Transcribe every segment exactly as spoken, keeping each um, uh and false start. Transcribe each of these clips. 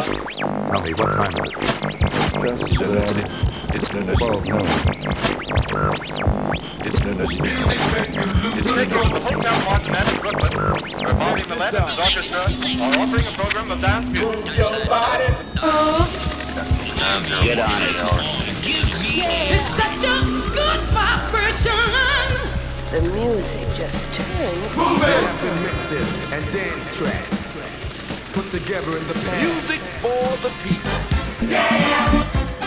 Tell me, what time is it? It's noon. It's noon. It's noon. It's noon. The Hotel March Band in Brooklyn, performing the Lead and his orchestra, are offering a program of dance music. Move your body. Move. Get on it, It's such a good vibration. The music just turns. Move it. Rappers, mixes, and dance tracks put together in the past. Music for the people. Yeah.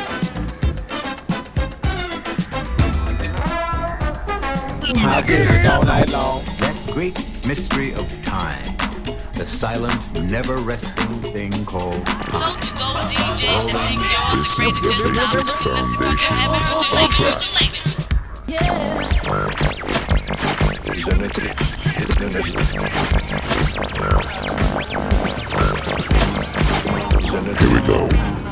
I get it all night long. That great mystery of time, the silent, never-resting thing called Told you go D J, the thing you're afraid to just stop looking. That's because you haven't heard the language. Yeah. Here we go.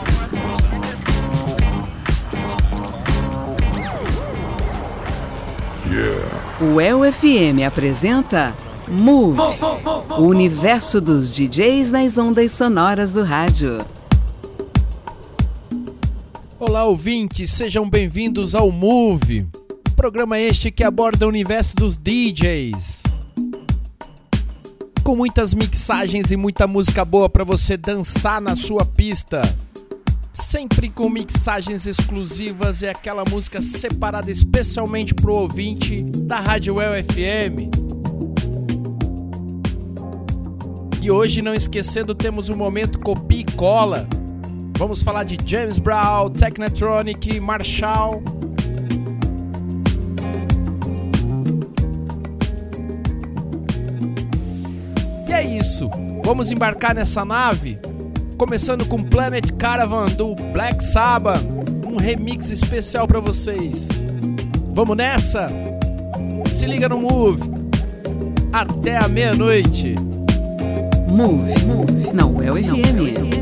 O E L F M apresenta Move, o universo dos D Js nas ondas sonoras do rádio. Olá, ouvintes, sejam bem-vindos ao Move, programa este que aborda o universo dos D Js. Com muitas mixagens e muita música boa para você dançar na sua pista. Sempre com mixagens exclusivas e aquela música separada especialmente pro ouvinte da Rádio E L F M. E hoje, não esquecendo, temos um momento copia e cola. Vamos falar de James Brown, Technotronic, Marshall. E é isso, vamos embarcar nessa nave? Começando com Planet Caravan do Black Sabbath, um remix especial pra vocês. Vamos nessa? Se liga no Move. Até a meia-noite. Move, Move, na U E L F M.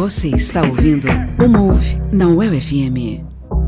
Você está ouvindo o Move na U E L F M.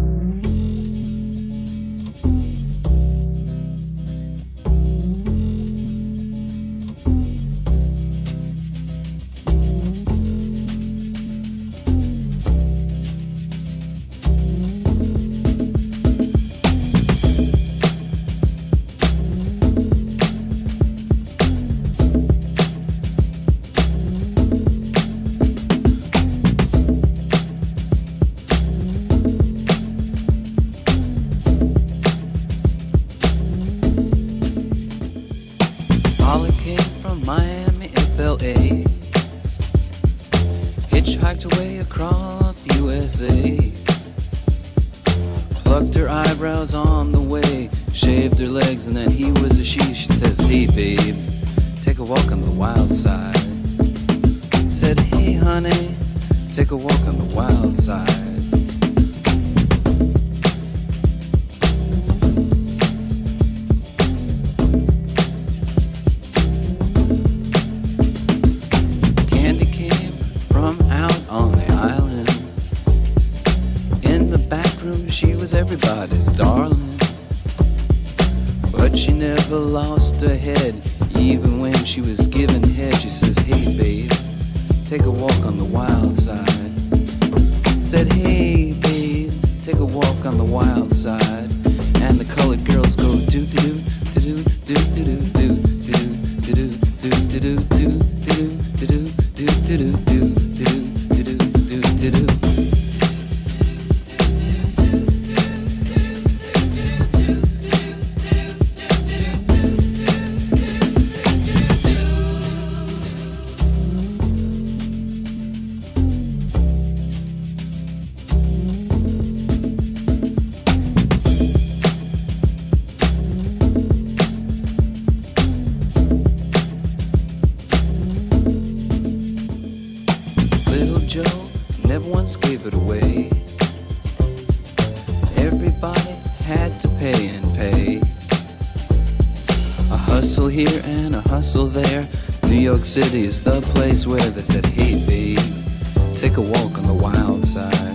City is the place where they said, hey babe, take a walk on the wild side.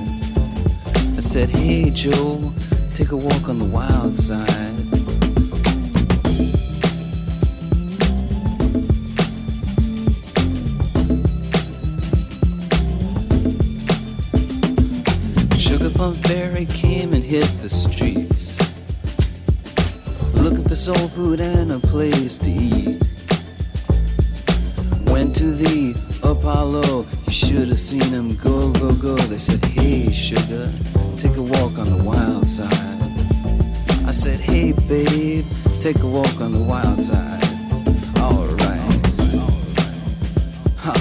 I said, hey Joe, take a walk on the wild side. Sugar Plum Fairy came and hit the streets, looking for soul food and a place to eat. Went to the Apollo, you should have seen them go, go, go. They said, hey sugar, take a walk on the wild side. I said, hey babe, take a walk on the wild side. Alright, huh.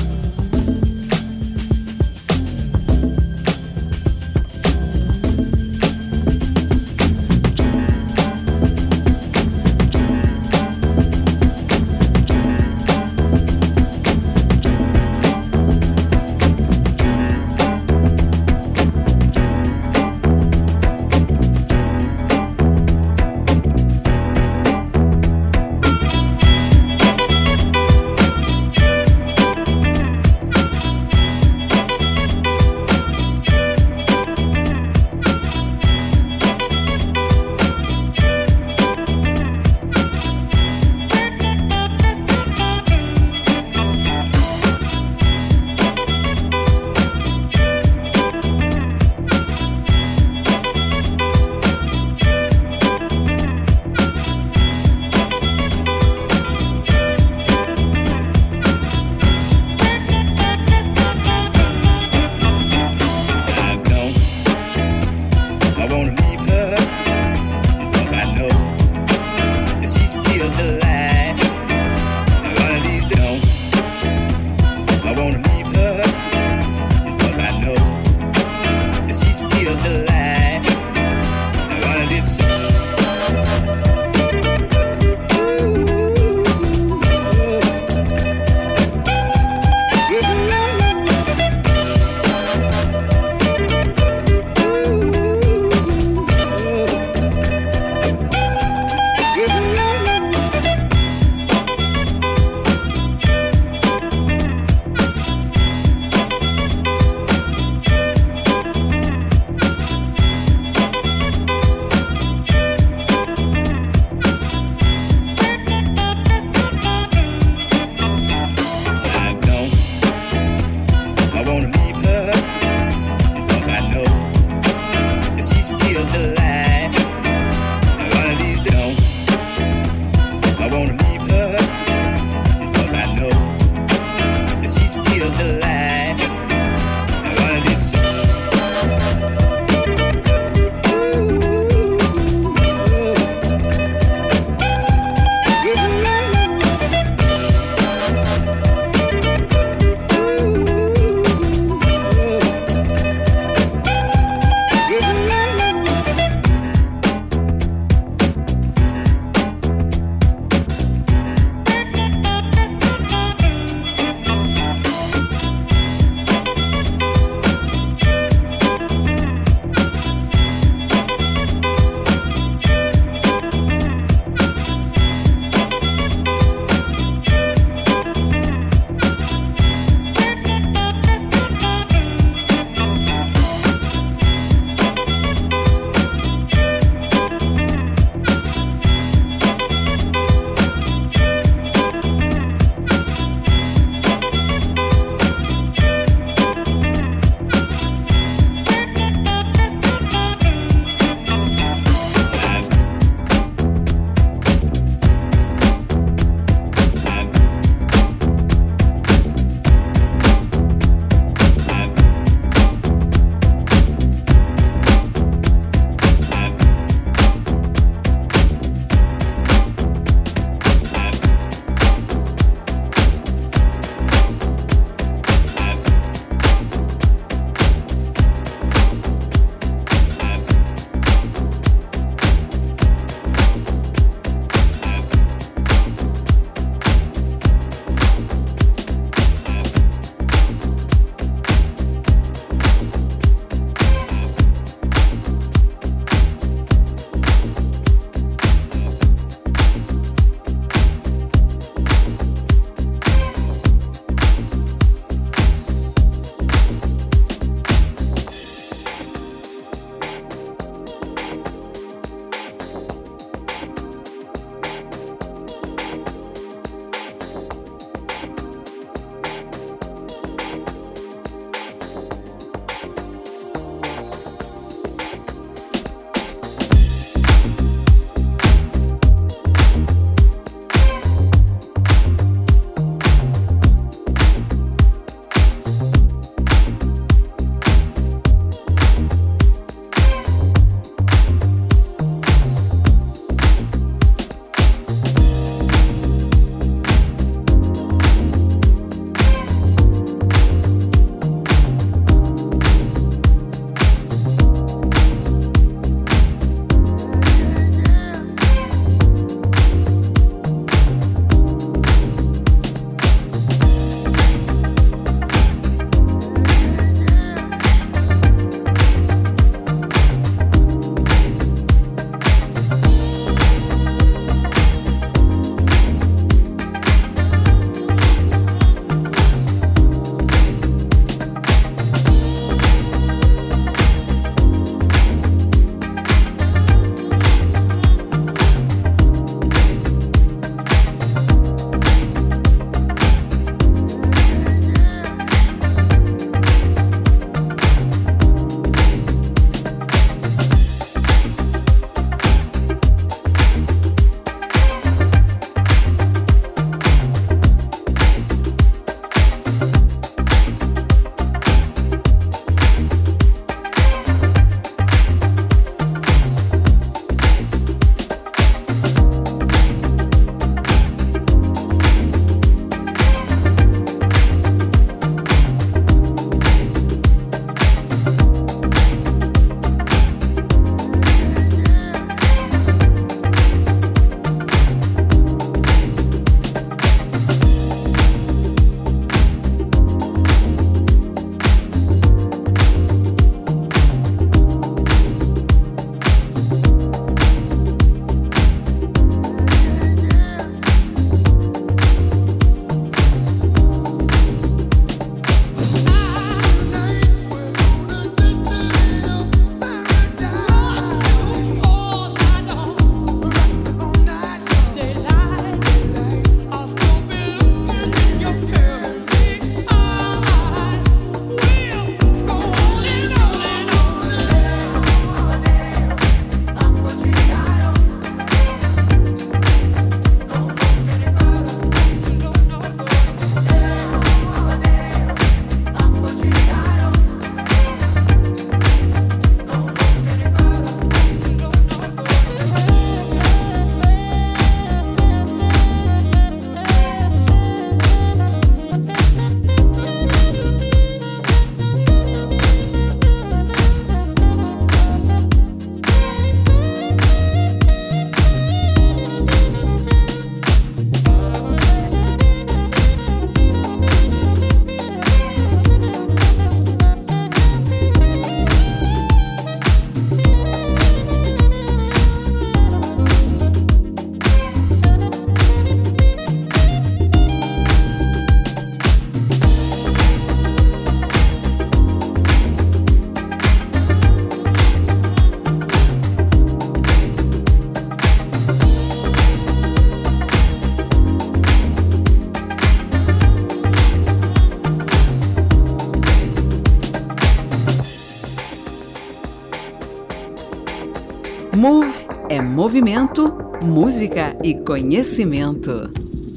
Move é movimento, música e conhecimento.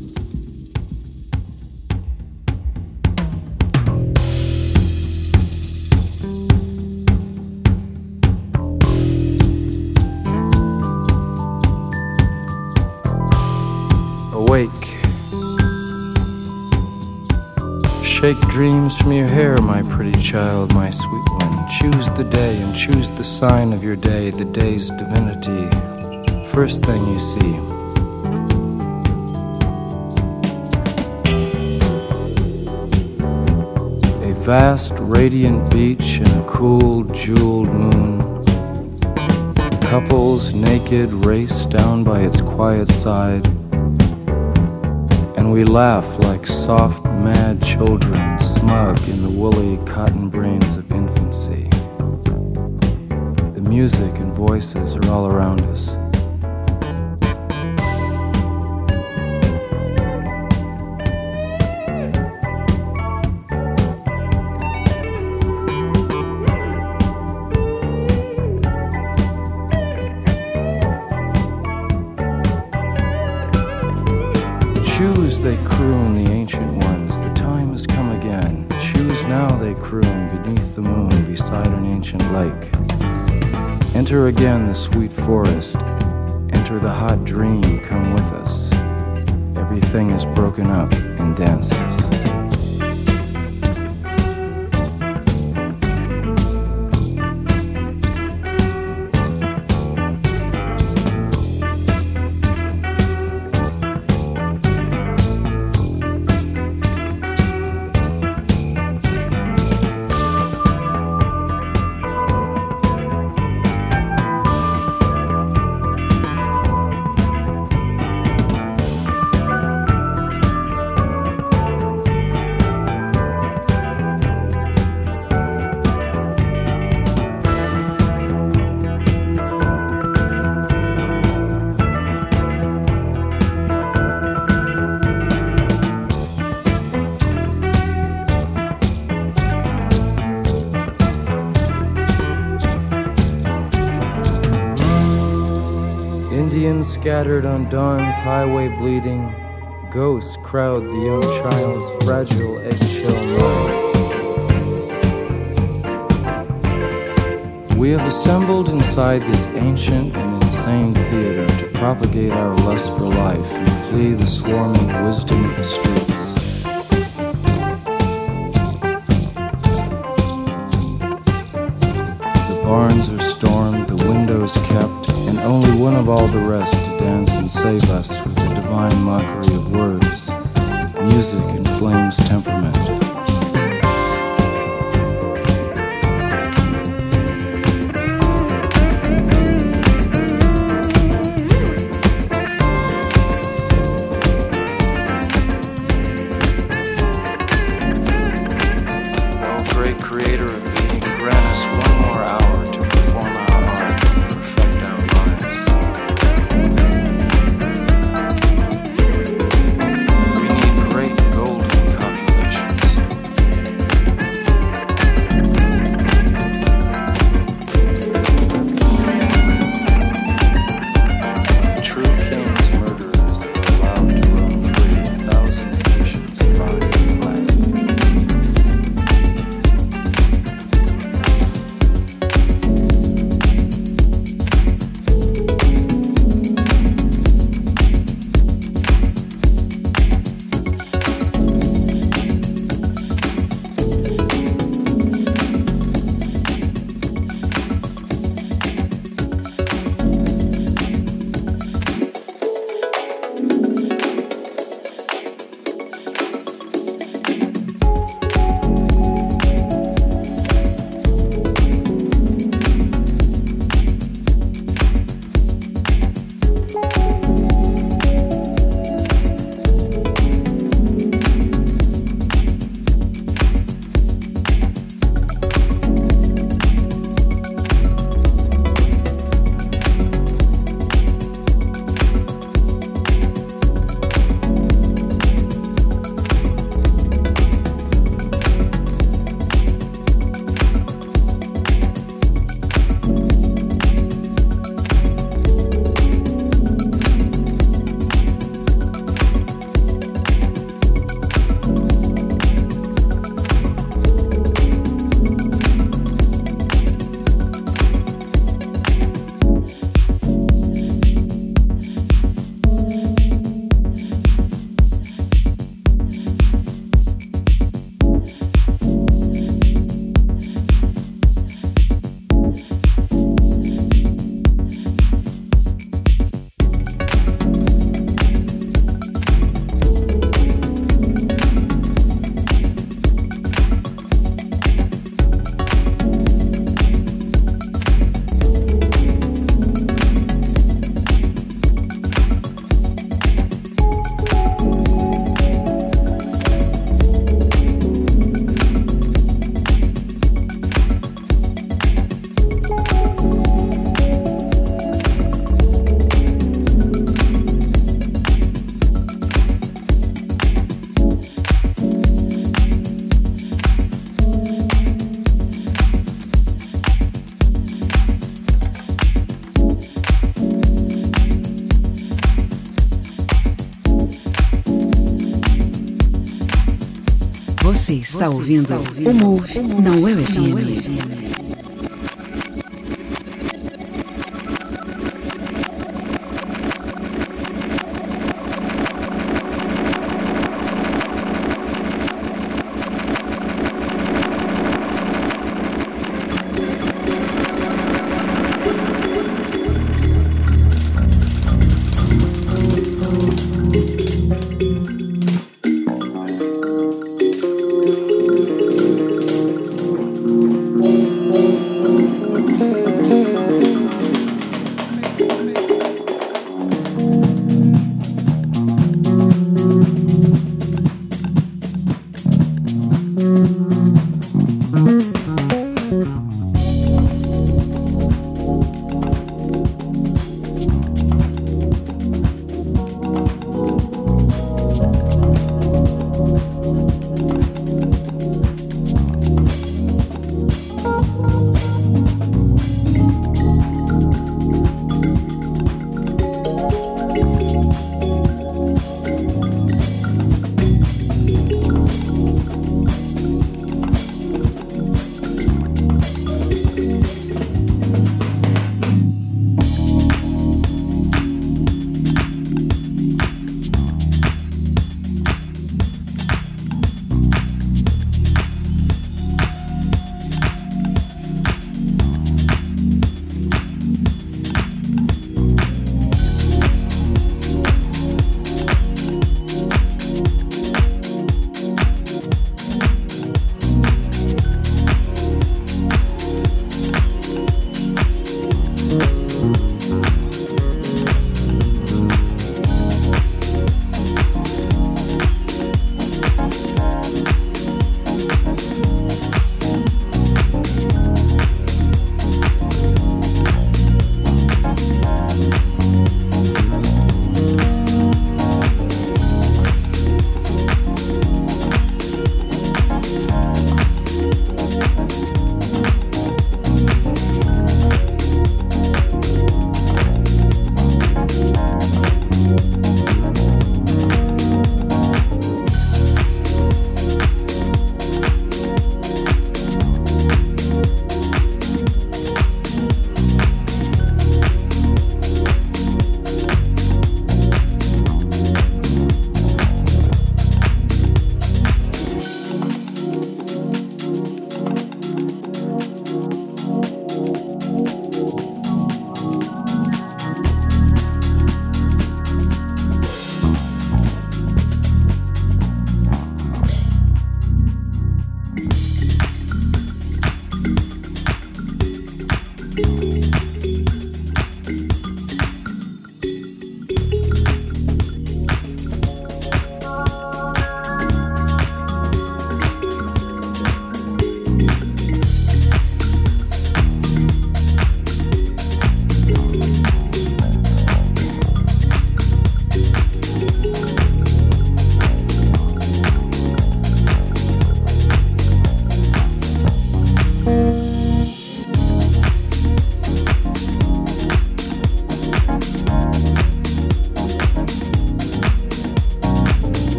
Awake. Shake dreams from your hair, my pretty child, my sweet one. Choose the day and choose the sign of your day, the day's divinity. First thing you see. A vast, radiant beach and a cool, jeweled moon. Couples naked race down by its quiet side. And we laugh like soft, mad children, smug in the woolly cotton brains of infancy. The music and voices are all around us. Choose, they croon, the ancient ones, the time has come again. Choose now, they croon, beneath the moon, beside an ancient lake. Enter again the sweet forest, enter the hot dream, come with us. Everything is broken up in dances. Indians scattered on dawn's highway bleeding, ghosts crowd the young child's fragile eggshell mind. We have assembled inside this ancient and insane theater to propagate our lust for life and flee the swarming wisdom of the streets. The barns are stormed, the windows kept, and only one of all the rest to dance and save us with the divine mockery of words. Music inflames temperament. Oh, great creator of being, grant us one more hour to perform our art and perfect our lives. We need great golden copulations. Você está ouvindo o Move na U E F M.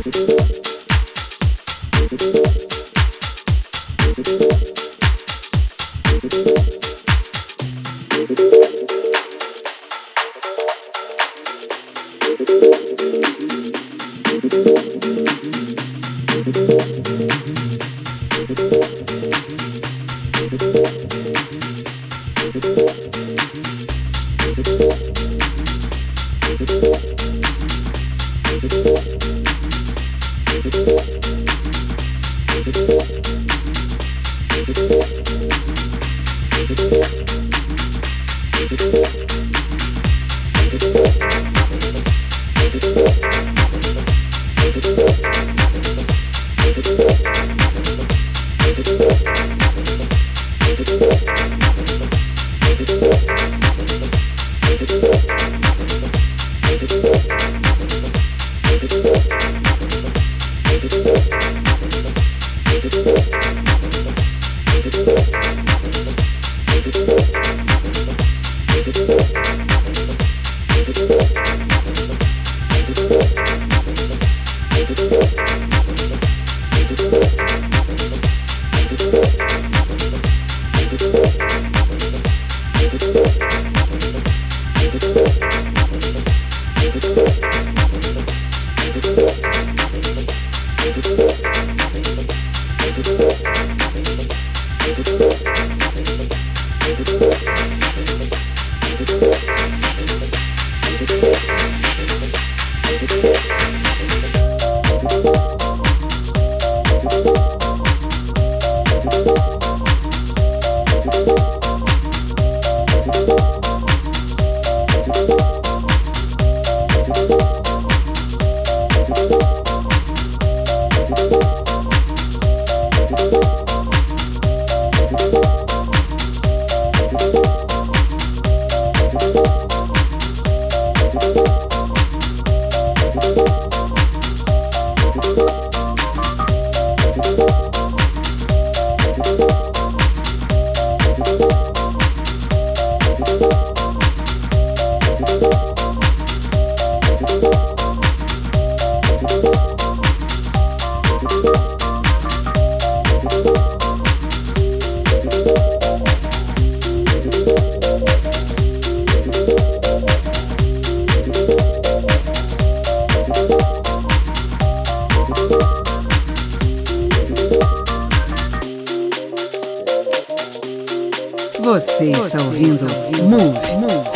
Você está ouvindo Move. Move.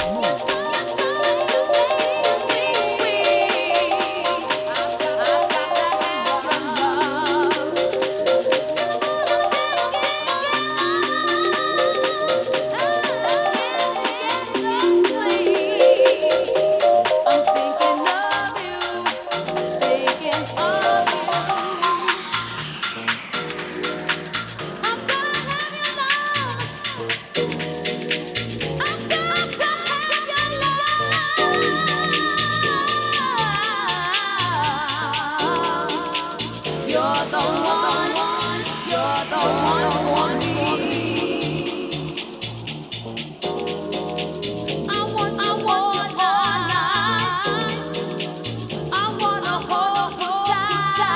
I wanna hold you tight.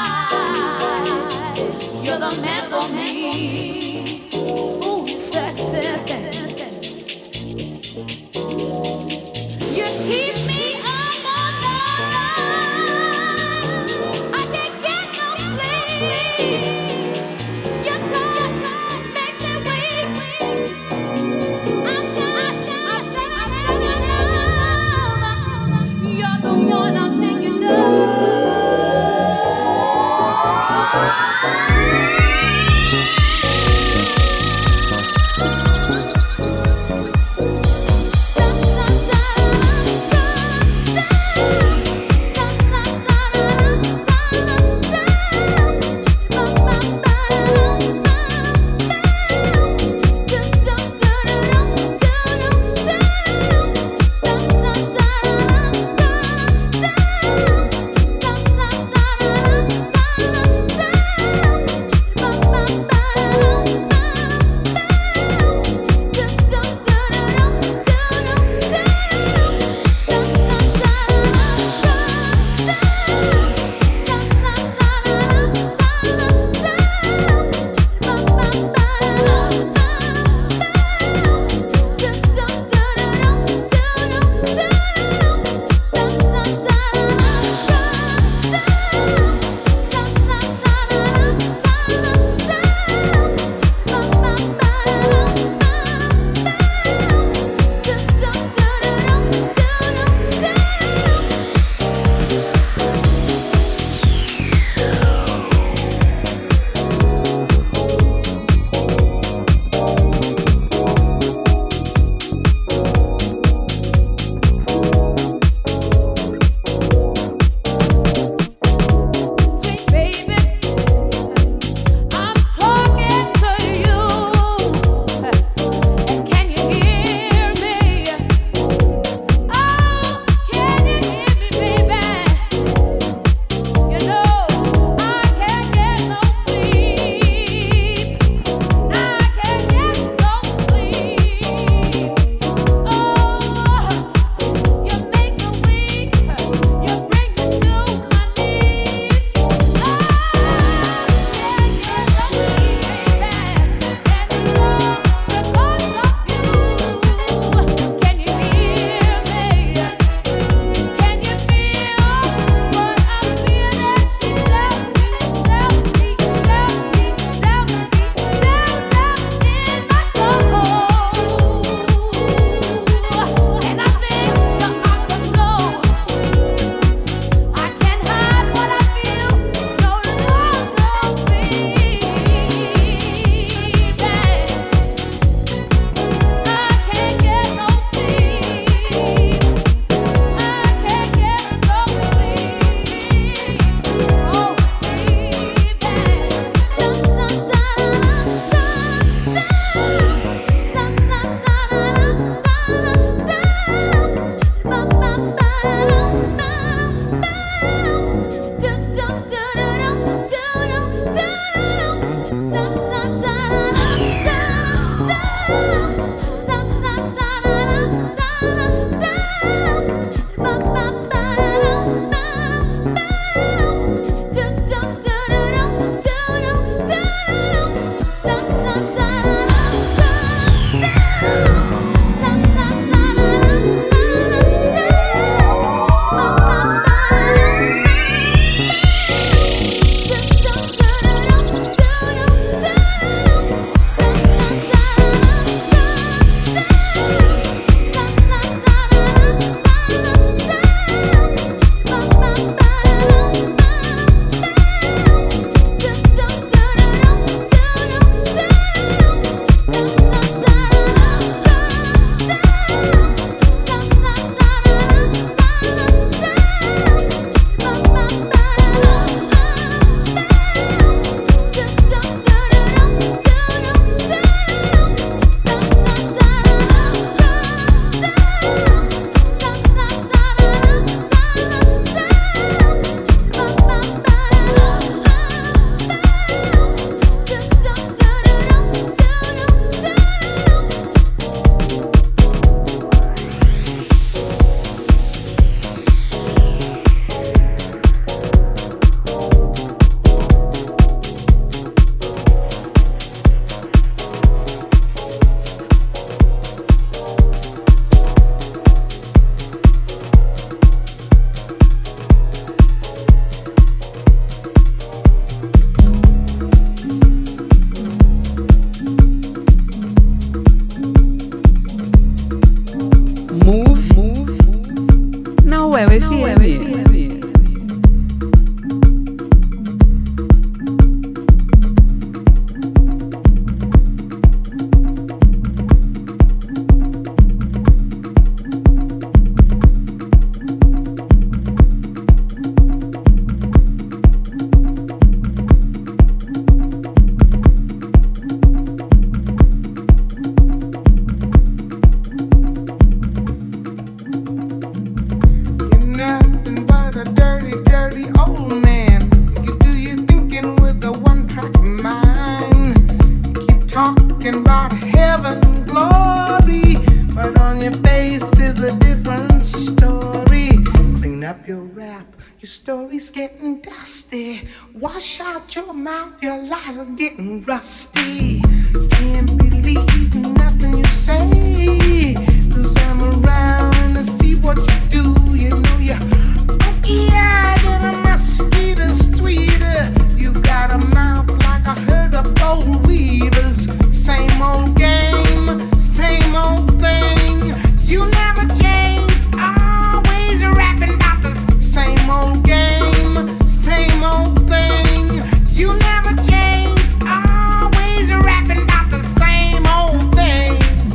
baby. Wash out your mouth, your lies are getting rusty. Can't believe nothing you say, 'cause I'm around to see what you do. You know you're funkier than a mosquito's tweeter. You got a mouth like a herd of bold weavers. Same old game, same old thing. You never change, always rapping about the same old game, same old thing. You never change, always rapping about the same old thing.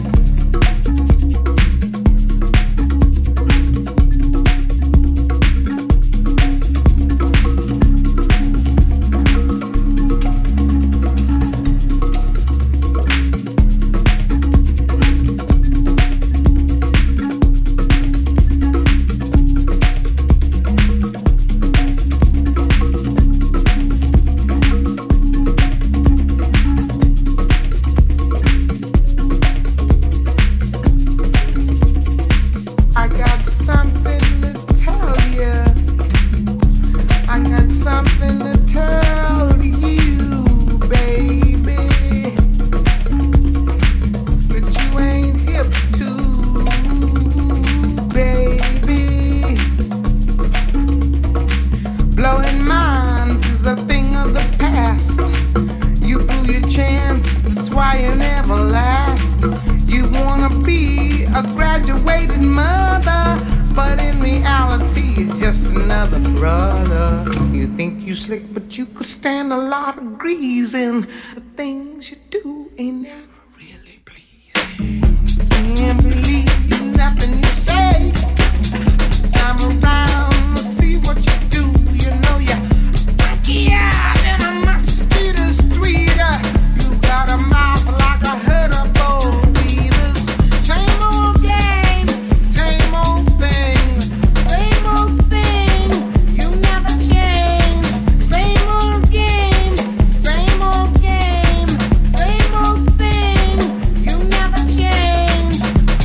The things you do ain't never really pleasing. Can't believe nothing you say. I'm around to see what you do. You know you're funkier than a mosquito's tweeter. You got a mouth like a herd of bold weavers. Same old game, same old thing, same old thing. You never change. Same old game, same old game, same old thing. You never change.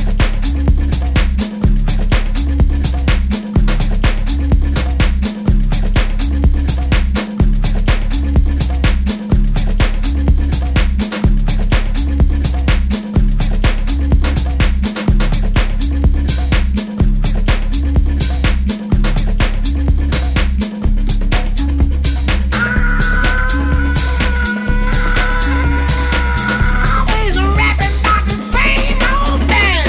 Always rapping about the same old thing.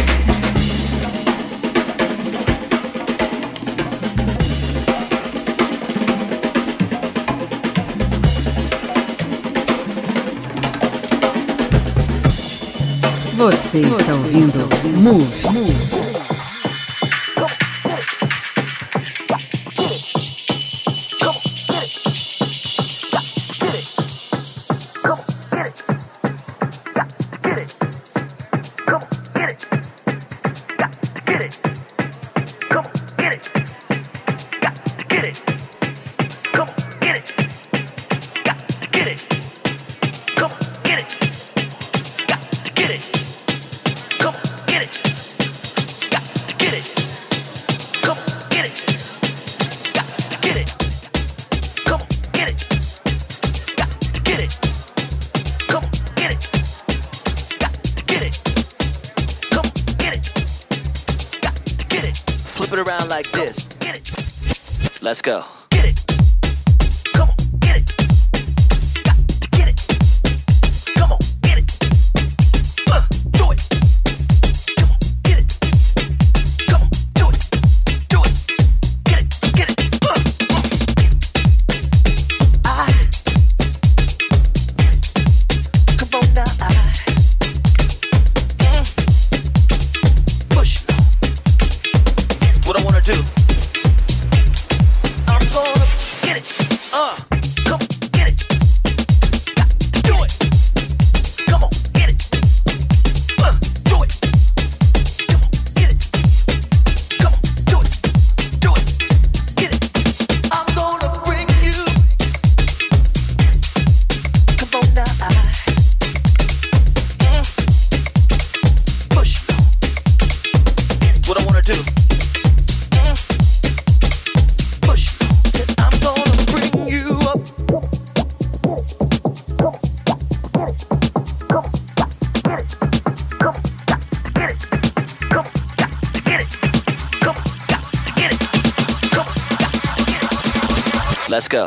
Você está ouvindo Move. Move. Flip it around like this. Let's go. Push. Said I'm gonna bring you go.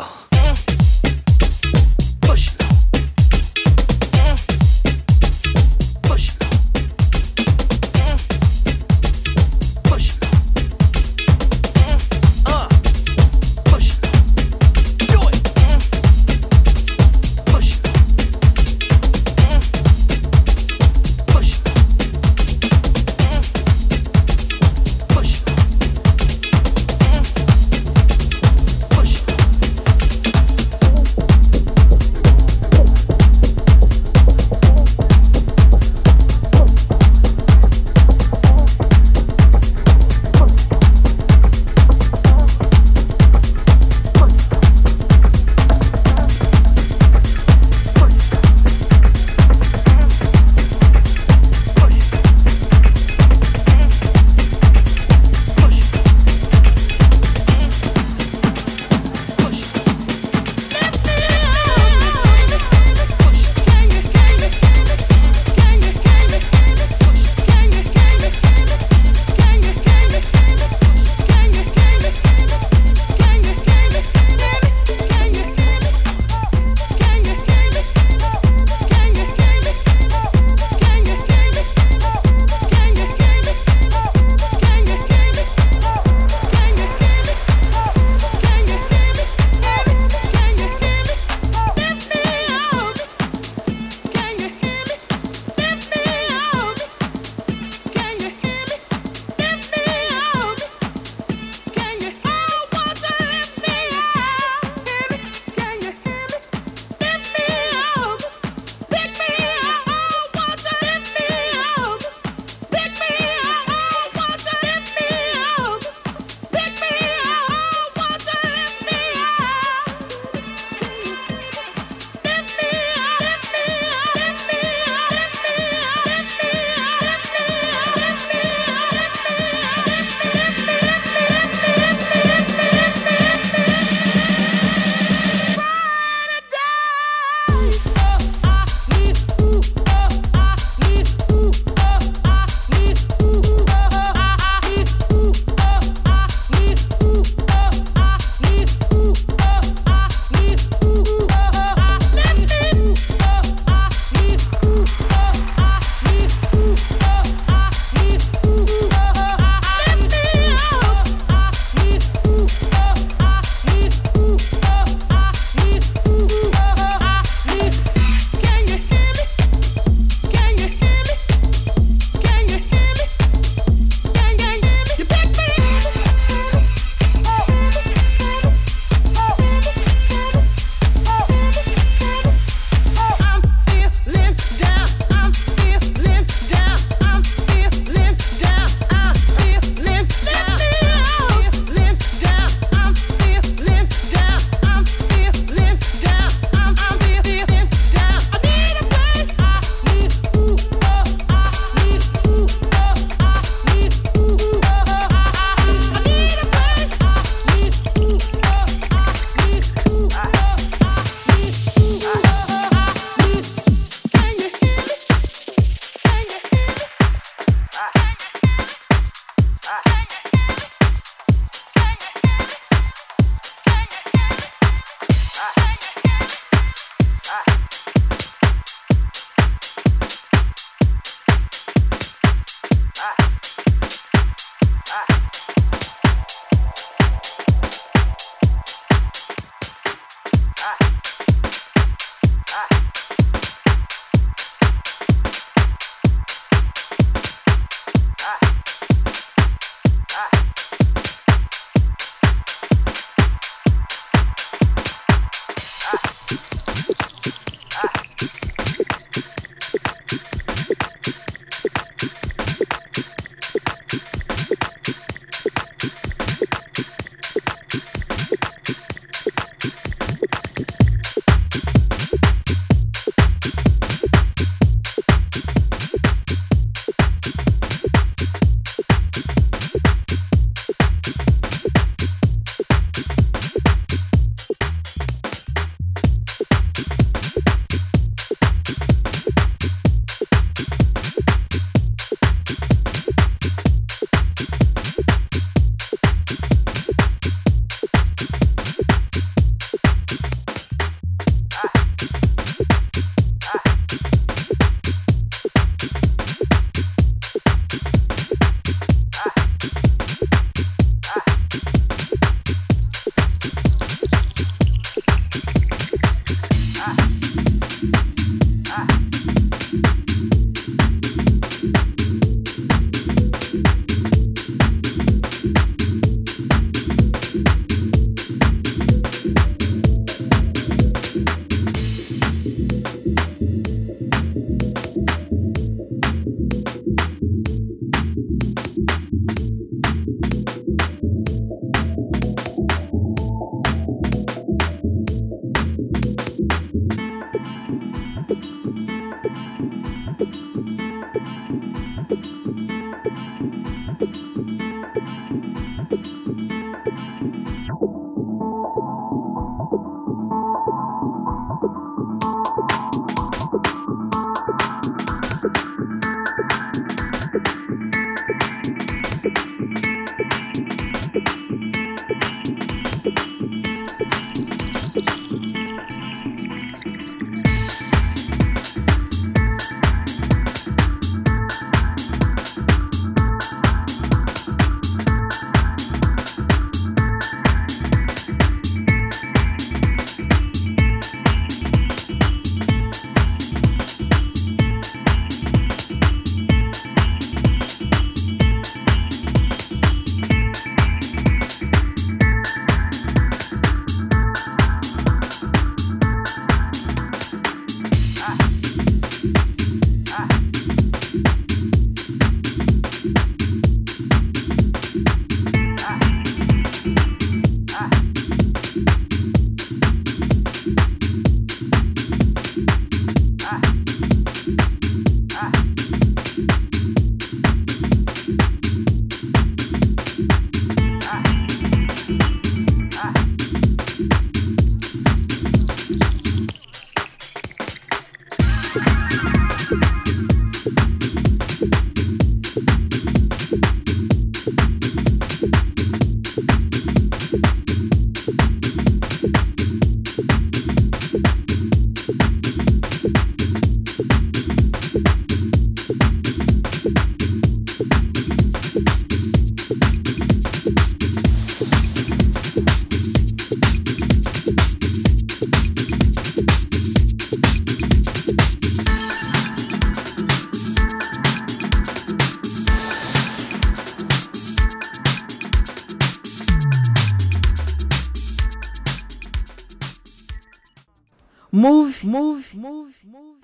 Move, move, move, move.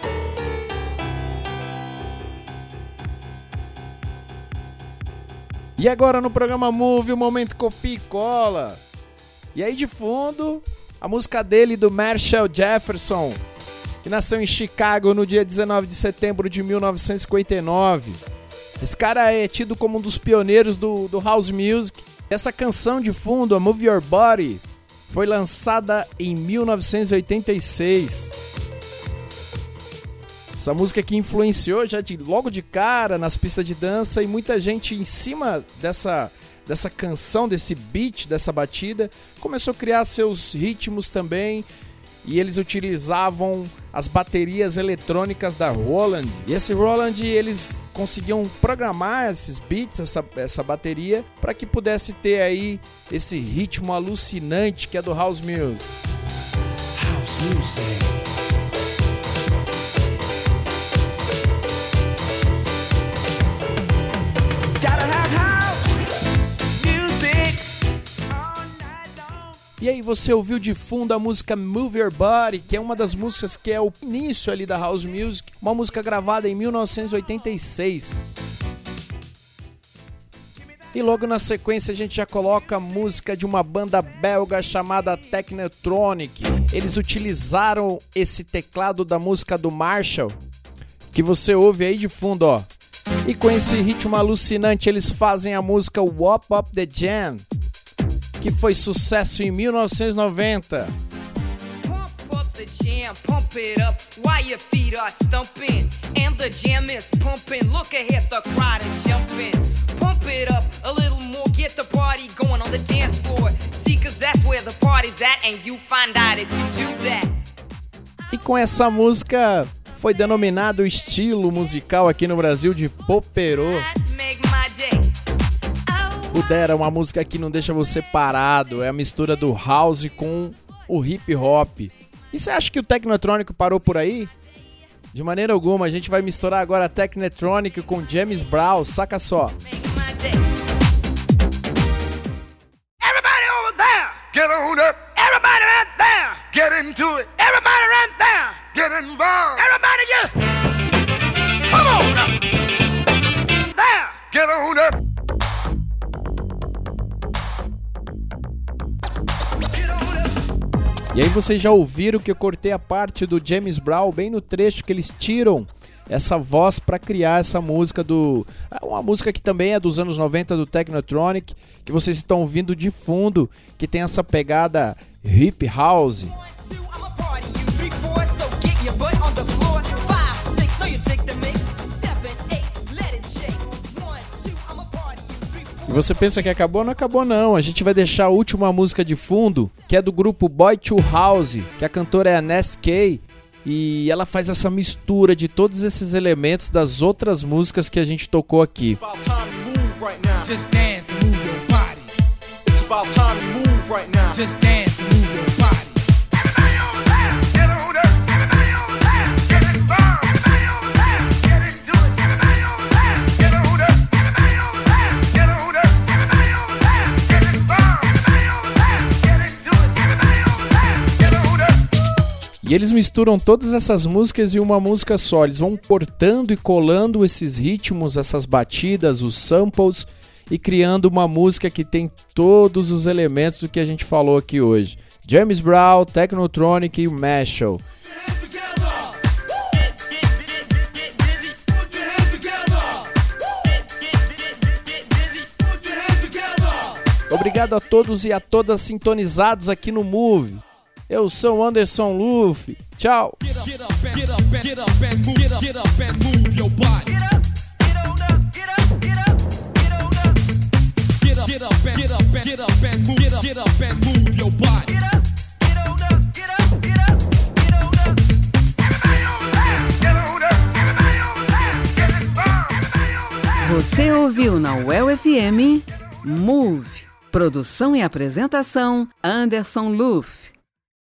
E agora no programa Move, o momento copia e cola. E aí de fundo, a música dele do Marshall Jefferson, que nasceu em Chicago no dia dezenove de setembro de mil novecentos e cinquenta e nove. Esse cara é tido como um dos pioneiros do, do house music. Essa canção de fundo, a Move Your Body, foi lançada em mil novecentos e oitenta e seis. Essa música que influenciou já de, logo de cara nas pistas de dança, e muita gente em cima dessa, dessa canção, desse beat, dessa batida, começou a criar seus ritmos também, e eles utilizavam as baterias eletrônicas da Roland. E esse Roland, eles conseguiam programar esses beats, essa, essa bateria, para que pudesse ter aí esse ritmo alucinante que é do house music. House music. E aí você ouviu de fundo a música Move Your Body, que é uma das músicas que é o início ali da house music, uma música gravada em mil novecentos e oitenta e seis. E logo na sequência a gente já coloca a música de uma banda belga chamada Technotronic. Eles utilizaram esse teclado da música do Marshall, que você ouve aí de fundo, ó. E com esse ritmo alucinante eles fazem a música Wop Up The Jam, que foi sucesso em mil novecentos e noventa. Pump up the jam, pump it up while your feet are stumping. And the jam is pumping, look ahead, the crowd is jumping. Pump it up a little more, get the party going on the dance floor. See, cause that's where the party's at, and you find out if you do that. E com essa música foi denominado o estilo musical aqui no Brasil de poperô. O Dera é uma música que não deixa você parado, é a mistura do house com o hip hop. E você acha que o Technotronic parou por aí? De maneira alguma, a gente vai misturar agora Technotronic com James Brown, saca só. Everybody over there, get on up. Everybody right there, get into it. Everybody right there, get involved. Everybody just come on up. There, get on up. E aí vocês já ouviram que eu cortei a parte do James Brown bem no trecho que eles tiram essa voz para criar essa música do... uma música que também é dos anos noventa do Technotronic, que vocês estão ouvindo de fundo, que tem essa pegada hip house. você pensa que acabou? Não acabou não. A gente vai deixar a última música de fundo, que é do grupo Boy to House, que a cantora é a Ness Kay, e ela faz essa mistura de todos esses elementos das outras músicas que a gente tocou aqui. Just dance and move your body. It's about time you move right now. Just dance and move your body. E eles misturam todas essas músicas em uma música só. Eles vão cortando e colando esses ritmos, essas batidas, os samples, e criando uma música que tem todos os elementos do que a gente falou aqui hoje. James Brown, Technotronic e Marshall. Obrigado a todos e a todas sintonizados aqui no Move. Eu sou Anderson Luffy. Tchau. Você ouviu na U E L F M Move. Produção e apresentação Anderson Luffy.